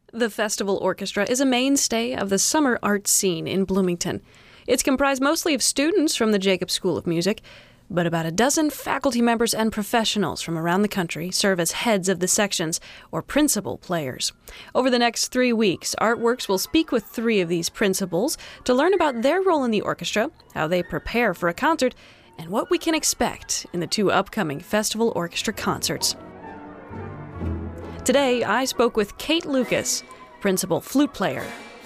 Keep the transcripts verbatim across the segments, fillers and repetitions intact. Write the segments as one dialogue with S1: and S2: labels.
S1: The Festival Orchestra is a mainstay of the summer art scene in Bloomington. It's comprised mostly of students from the Jacobs School of Music, but about a dozen faculty members and professionals from around the country serve as heads of the sections, or principal players. Over the next three weeks, Artworks will speak with three of these principals to learn about their role in the orchestra, how they prepare for a concert, and what we can expect in the two upcoming Festival Orchestra concerts. Today, I spoke with Kate Lucas, principal flute player.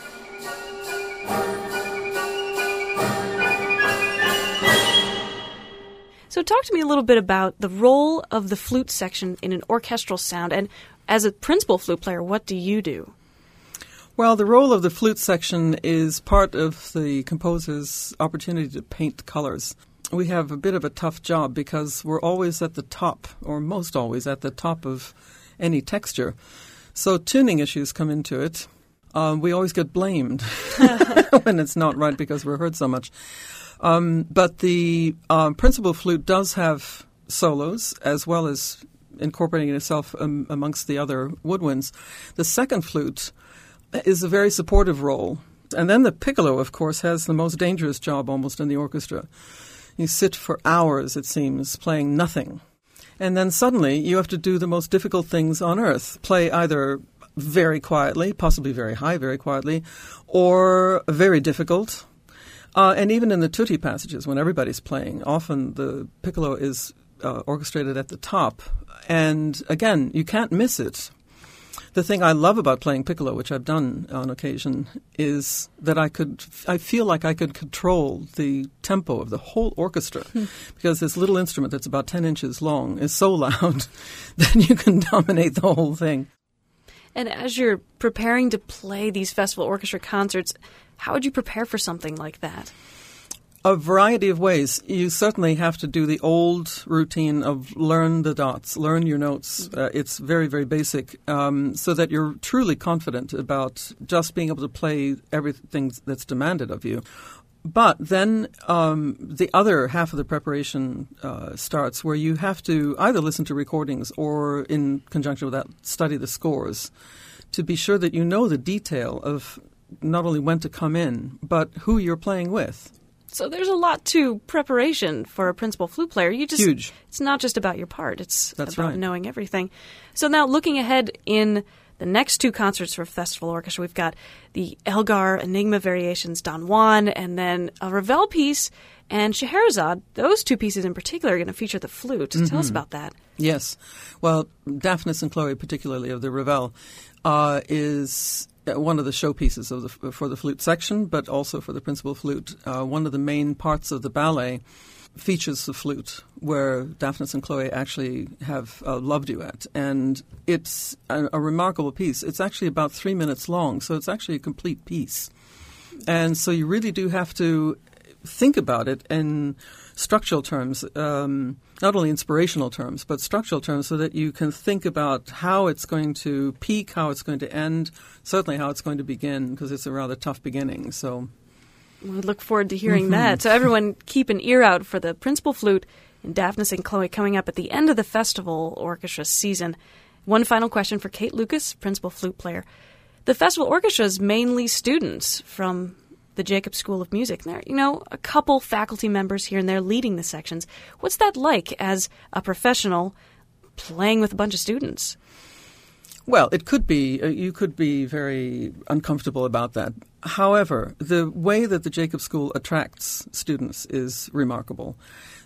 S1: So talk to me a little bit about the role of the flute section in an orchestral sound, and as a principal flute player, what do you do?
S2: Well, the role of the flute section is part of the composer's opportunity to paint colors. We have a bit of a tough job because we're always at the top, or most always at the top of any texture. So tuning issues come into it. Um, we always get blamed when it's not right because we're heard so much. Um, but the uh, principal flute does have solos as well as incorporating itself um, amongst the other woodwinds. The second flute is a very supportive role. And then the piccolo, of course, has the most dangerous job almost in the orchestra. You sit for hours, it seems, playing nothing. And then suddenly you have to do the most difficult things on earth. Play either very quietly, possibly very high, very quietly, or very difficult. Uh, and even in the tutti passages, when everybody's playing, often the piccolo is uh, orchestrated at the top. And again, you can't miss it. The thing I love about playing piccolo, which I've done on occasion, is that I could, I feel like I could control the tempo of the whole orchestra hmm. because this little instrument that's about ten inches long is so loud that you can dominate the whole thing.
S1: And as you're preparing to play these festival orchestra concerts, how would you prepare for something like that?
S2: A variety of ways. You certainly have to do the old routine of learn the dots, learn your notes. Uh, it's very, very basic, um, so that you're truly confident about just being able to play everything that's demanded of you. But then um, the other half of the preparation uh, starts where you have to either listen to recordings or, in conjunction with that, study the scores to be sure that you know the detail of not only when to come in, but who you're playing with.
S1: So there's a lot to preparation for a principal flute player. You just
S2: Huge.
S1: It's not just about your part. It's
S2: That's
S1: about
S2: right.
S1: knowing everything. So now looking ahead in the next two concerts for Festival Orchestra, we've got the Elgar Enigma Variations Don Juan, and then a Ravel piece and Scheherazade. Those two pieces in particular are going to feature the flute. Mm-hmm. Tell us about that.
S2: Yes. Well, Daphnis and Chloe, particularly of the Ravel, uh, is one of the showpieces of the, for the flute section, but also for the principal flute. Uh, one of the main parts of the ballet features the flute, where Daphnis and Chloe actually have a love duet. And it's a, a remarkable piece. It's actually about three minutes long, so it's actually a complete piece. And so you really do have to think about it in structural terms, um, not only inspirational terms, but structural terms, so that you can think about how it's going to peak, how it's going to end, certainly how it's going to begin, because it's a rather tough beginning. So
S1: we look forward to hearing
S2: mm-hmm.
S1: that. So everyone keep an ear out for the principal flute and Daphnis and Chloe coming up at the end of the festival orchestra season. One final question for Kate Lucas, principal flute player. The festival orchestra is mainly students from the Jacobs School of Music. There, you know, a couple faculty members here and there leading the sections. What's that like as a professional playing with a bunch of students?
S2: Well, it could be. Uh, you could be very uncomfortable about that. However, the way that the Jacobs School attracts students is remarkable.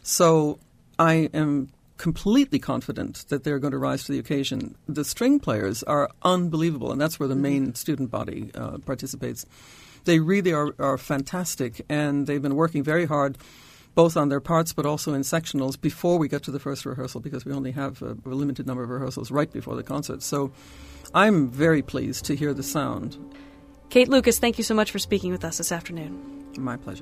S2: So I am completely confident that they're going to rise to the occasion. The string players are unbelievable, and that's where the main student body uh, participates. They really are, are fantastic, and they've been working very hard both on their parts but also in sectionals before we get to the first rehearsal, because we only have a, a limited number of rehearsals right before the concert. So I'm very pleased to hear the sound.
S1: Kate Lucas, thank you so much for speaking with us this afternoon.
S2: My pleasure.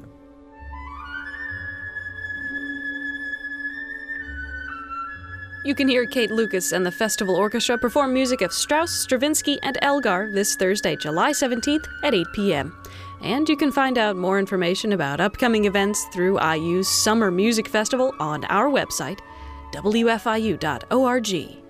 S1: You can hear Kate Lucas and the Festival Orchestra perform music of Strauss, Stravinsky, and Elgar this Thursday, July seventeenth at eight p.m. And you can find out more information about upcoming events through I U's Summer Music Festival on our website, w f i u dot org.